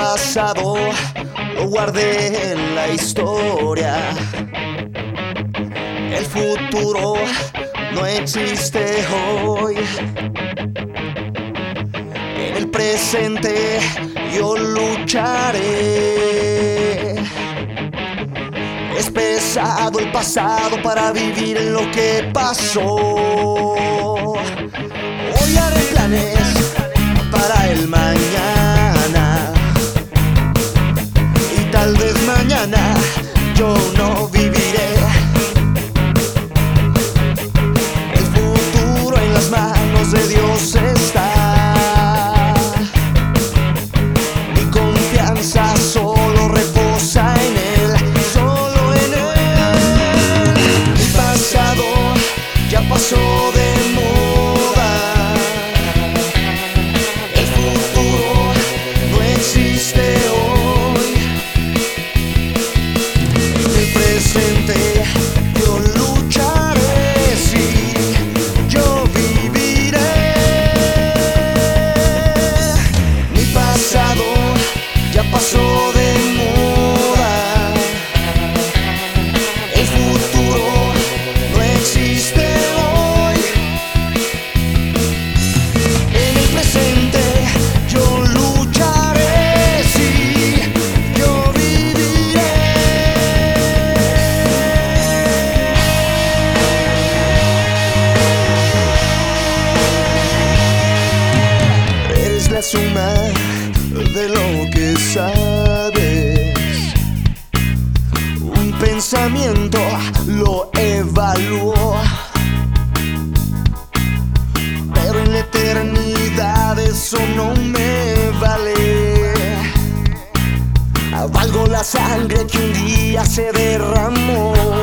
pasado lo guardé en la historia. El futuro no existe hoy. En el presente yo lucharé. Es pesado el pasado para vivir en lo que pasó. Hoy haré planes para el mañana, y tal vez mañana yo no viviré. El futuro en las manos de Dios está. Mi confianza solo reposa en Él, solo en Él. Mi pasado ya pasó de moda. El futuro no existe hoy. En el presente yo lucharé, sí, yo viviré. Mi pasado ya pasó de moda. El futuro no existe hoy. En el presente yo lucharé, sí, yo viviré. Eres la suma de lo que sabes. Un pensamiento lo evalúo, pero en la eternidad eso no me vale. Valgo la sangre que un día se derramó.